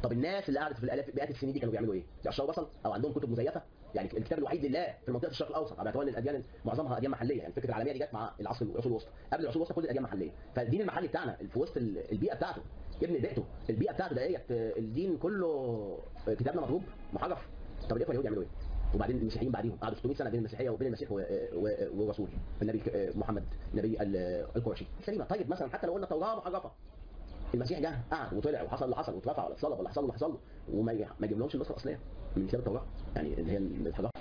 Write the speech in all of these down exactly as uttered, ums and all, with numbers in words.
طب الناس اللي قعدت في الالاف مئات السنين دي كانوا بيعملوا ايه؟ بيقشروا بصل او عندهم كتب مزيفه؟ يعني الكتاب الوحيد لله في منطقه الشرق الاوسط على اعتبار ان الاديان معظمها اديان محليه، يعني الفكره العالميه دي جت مع العصر العصور الوسطى، قبل العصور الوسطى كل الاديان محليه، فالدين المحلي بتاعنا في وسط البيئه بتاعته ابن بيئته، البيئه بتاعته ديت الدين كله كتابنا مضروب محرف. طب الاخوه اليهود يعملوا ايه؟ وبعدين المسيحيين بعديهم قعدوا ستمئة سنه بين المسيحيه وبين المسيح والرسول النبي محمد النبي القرشي سليمه. طيب مثلا حتى لو قلنا التوراه محرفه، المسيح جه قعد وطلع وحصل اللي حصل واترفع ولا اتصلب ولا حصل اللي حصل له وما ما يجيبلهمش النسخه الاصليه من كتاب التوراه، يعني اللي هي الحرف.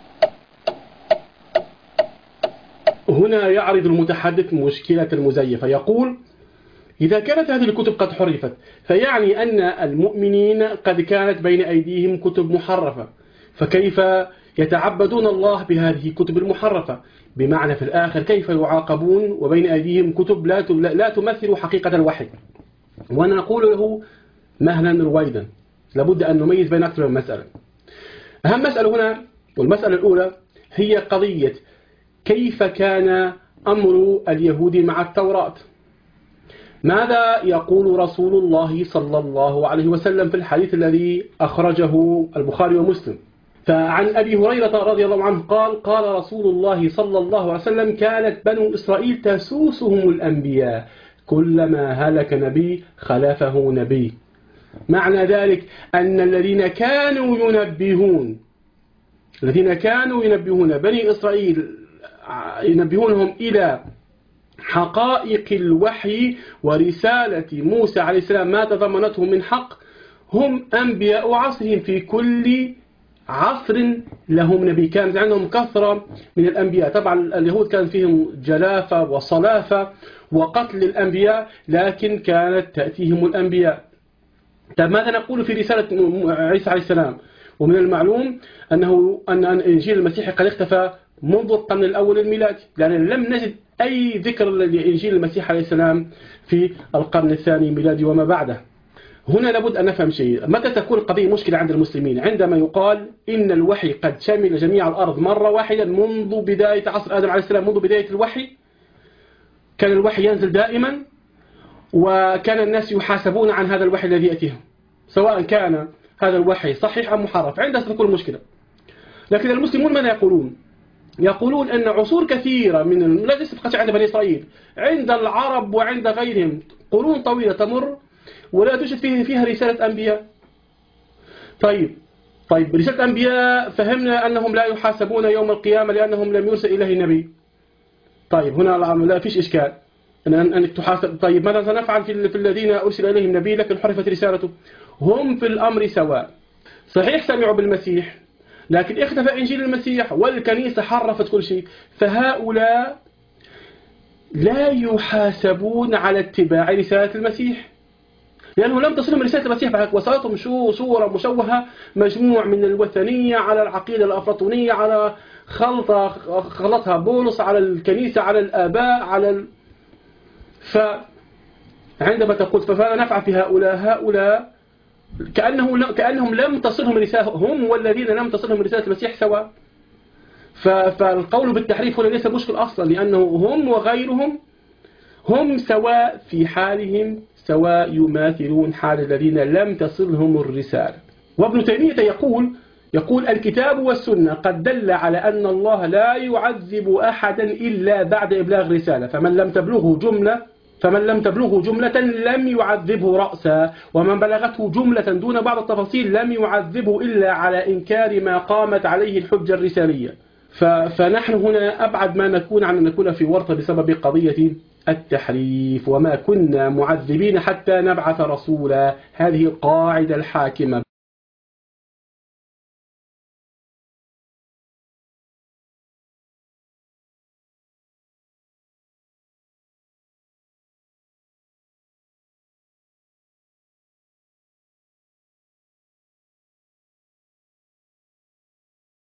هنا يعرض المتحدث مشكلة المزيفة، يقول: إذا كانت هذه الكتب قد حرفت فيعني أن المؤمنين قد كانت بين أيديهم كتب محرفة، فكيف يتعبدون الله بهذه الكتب المحرفة؟ بمعنى في الآخر كيف يعاقبون وبين أيديهم كتب لا لا تمثل حقيقة الوحي؟ ونقول له مهلا رويدا، لابد أن نميز بين أكثر من مسألة. أهم مسألة هنا والمسألة الأولى هي قضية كيف كان أمر اليهود مع التوراة. ماذا يقول رسول الله صلى الله عليه وسلم في الحديث الذي أخرجه البخاري ومسلم؟ فعن أبي هريرة رضي الله عنه قال: قال رسول الله صلى الله عليه وسلم: كانت بنو إسرائيل تسوسهم الأنبياء، كلما هلك نبي خلفه نبي. معنى ذلك أن الذين كانوا ينبهون الذين كانوا ينبهون بني إسرائيل ينبهونهم إلى حقائق الوحي ورسالة موسى عليه السلام ما تضمنته من حق، هم أنبياء عصرهم، في كل عصر لهم نبي. كانت عندهم كثرة من الأنبياء. طبعا اليهود كان فيهم جلافة وصلافة وقتل الأنبياء، لكن كانت تأتيهم الأنبياء. طب ماذا نقول في رسالة عيسى عليه السلام؟ ومن المعلوم أنه أن إنجيل المسيح قد اختفى منذ القرن الأول الميلادي، لأن لم نجد أي ذكر لإنجيل المسيح عليه السلام في القرن الثاني الميلادي وما بعده. هنا لابد أن نفهم شيء. متى تكون القضية مشكلة عند المسلمين؟ عندما يقال إن الوحي قد شمل جميع الأرض مرة واحدة منذ بداية عصر آدم عليه السلام، منذ بداية الوحي كان الوحي ينزل دائما، وكان الناس يحاسبون عن هذا الوحي الذي يأتيهم، سواء كان هذا الوحي صحيح أم محرف. عندها ستكون المشكلة. لكن المسلمون ماذا يقولون؟ يقولون أن عصور كثيرة من لا ليس فقط عند بني إسرائيل، عند العرب وعند غيرهم قرون طويلة تمر ولا توجد فيه فيها رسالة أنبياء. طيب طيب رسالة أنبياء فهمنا أنهم لا يحاسبون يوم القيامة لأنهم لم يرسل إليه نبي. طيب هنا لا فيش إشكال أن أنك تحاسب. طيب ماذا سنفعل في, في الذين أرسل إليهم نبي لكن حرفت رسالته؟ هم في الأمر سواء. صحيح سمعوا بالمسيح لكن اختفى إنجيل المسيح والكنيسة حرفت كل شيء، فهؤلاء لا يحاسبون على اتباع رسالة المسيح لأنه لم تصلهم رسالة المسيح، وصلتهم شو صورة مشوهة، مجموع من الوثنية على العقيدة الأفلاطونية، على خلطة خلطها بولس على الكنيسة على الآباء على ال... فعندما تقول فماذا نفعل في هؤلاء؟ هؤلاء كأنه كأنهم لم تصلهم رسالة، هم والذين لم تصلهم رسالة المسيح سواء. فالقول بالتحريف هنا ليس مشكل أصلا، لأنه هم وغيرهم هم سواء في حالهم، سواء يماثلون حال الذين لم تصلهم الرسالة. وابن تيمية يقول يقول الكتاب والسنة قد دل على أن الله لا يعذب أحدا إلا بعد إبلاغ رسالة، فمن لم تبلغه جملة فمن لم تبلغه جملة لم يعذبه رأسا، ومن بلغته جملة دون بعض التفاصيل لم يعذبه إلا على إنكار ما قامت عليه الحجة الرسالية. فنحن هنا أبعد ما نكون عن أن نكون في ورطة بسبب قضية التحريف، وما كنا معذبين حتى نبعث رسولا. هذه القاعدة الحاكمة.